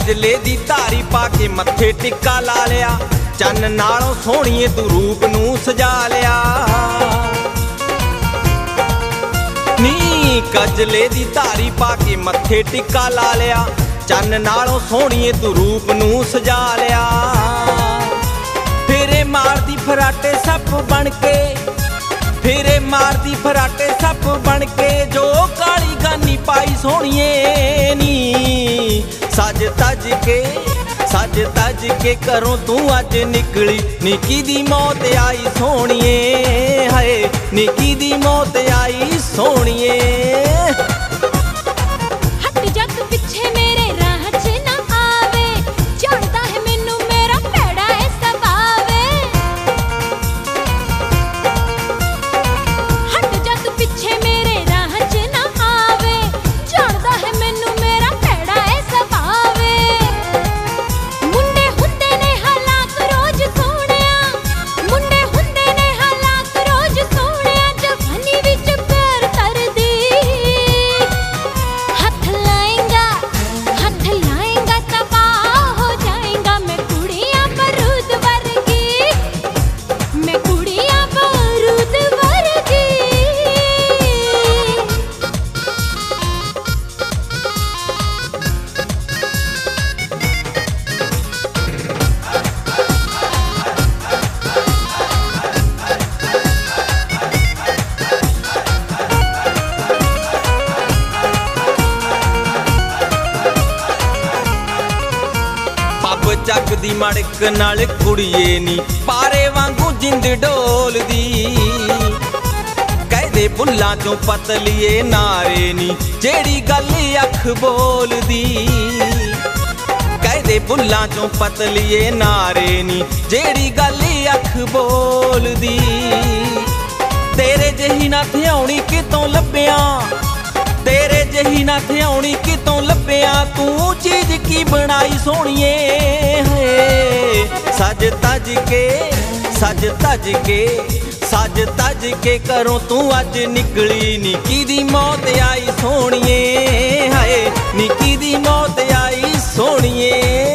कजले दी धारी पाके मत्थे टिक्का ला लिया, चन्न नालों सोहणीए तू रूप नूं सजा लिया। नी कजले दी धारी पाके मत्थे टिक्का ला लिया, चन्न नालों सोहणीए तू रूप नूं सजा लिया। फेरे मारदी फराटे सप बन के, फेरे मारदी फराटे सप बन के, जो काली गानी पाई सोहणीए नी। सज तज के घरों तू अज निकली, निकी दी मौत आई सोहणीए, हाय निकी दी मौत आई सोहणीए। हट जा तू पिछे मेरे राह च ना आवे, जानदा है मैनू मेरा भैड़ा है सवावे। हट जा तू पिछे मेरे राह च ना आवे, जानदा है मैनू मेरा भैड़ा है सवावे। मुंडे हुंदे ने हालात रोज सोहणिया, मुंडे हुंदे ने हालात रोज सोहणिया, जवानी विच पैर तरदी। हथ लाएगा तबाह हो जाएगा, मैं कुड़ियां बारूद वर्गी, मैं कुड़ियां बारूद वर्गी। पब जग दी मड़क नाल कुड़िए नी, पारे वांगू जिंद डोलदी। कहदे बुल्लां चों पतलीए नारे नी, जेड़ी गल अख बोलदी। कहदे बुल्लां चों पतलीए नारे नी, जेड़ी गल अख बोलदी। तेरे जही ना थियाउणी कितों लभ्या, तेरे जही ना थियाउणी कितों लभ्या, तू चीज की बनाई सोहणीए। सज तज के घरों तू अज निकली, निकी दी मौत आई सोहणीए, हाय निकी दी मौत आई सोहणीए।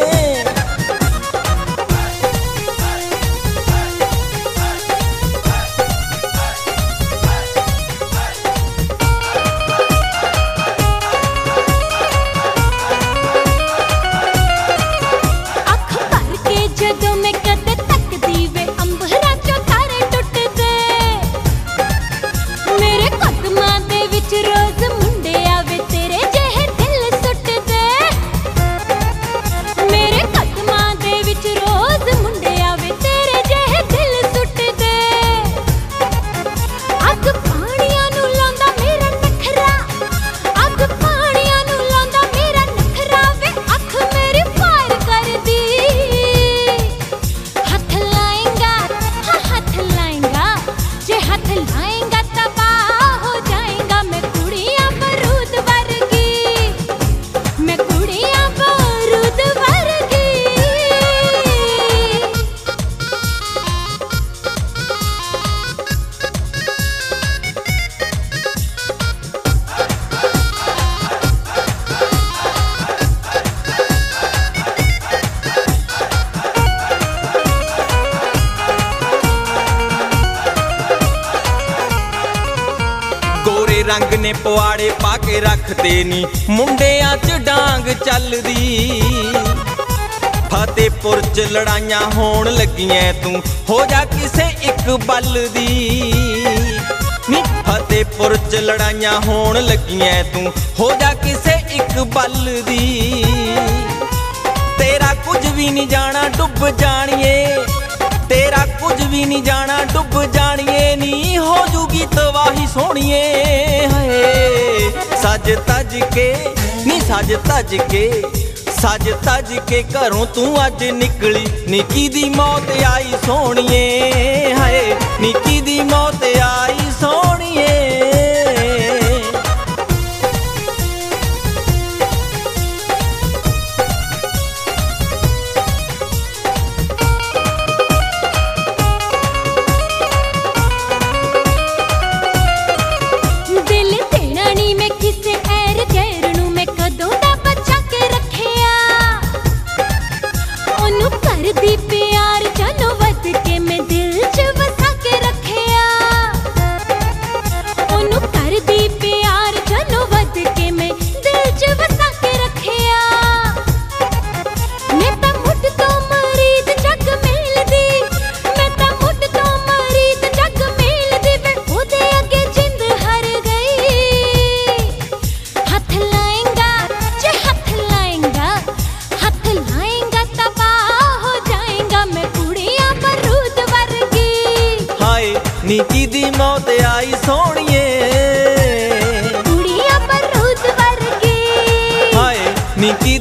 अख भर के जदों मैं कदे तकदी वे, अंबरां चों तारे टुटदे। मेरे कदमां दे विच रोज मुंडे आवे, तेरे जेहे दिल सुटदे। मेरे कदमां दे विच रोज मुंडे आवे, तेरे जेहे दिल सुटदे। अग पाणियां नूं लांदा मेरा नखरा, अग पाणियां नूं लांदा मेरा नखरा वे, अख मेरी फायर करदी। हथ लाएगा, हाँ हथ लाएगा, जे हथ लाएगा तबाह हो जाएगा, मैं कुड़ियां बारूद वर्गी, मैं कुड़ियां बारूद वर्गी। गोरे रंग ने पवाड़े पाके रखते नी, मुंडियां च डांग चलदी। फतेहपुर च लड़ाइयां होण लगियां, तू हो जा किसे इक बल दी। नी फतेहपुर च लड़ाइयां होण लगियां, तू हो जा किसे इक बल दी। तेरा कुछ भी नहीं जाना डुब जानिए, तेरा कुछ भी नहीं जाना डुब जानिए, नी हो जूगी तबाही सोहणीए। सज तज के घरों तू अज निकली, निकी दी मौत आई सोहणीए, हाय निकी दी मौत आई सोहणीए। दिल देना नी मैं किसे ऐर गैर नूं, मैं कदों दा बचा के रखिया। ਨੀ ਕੀ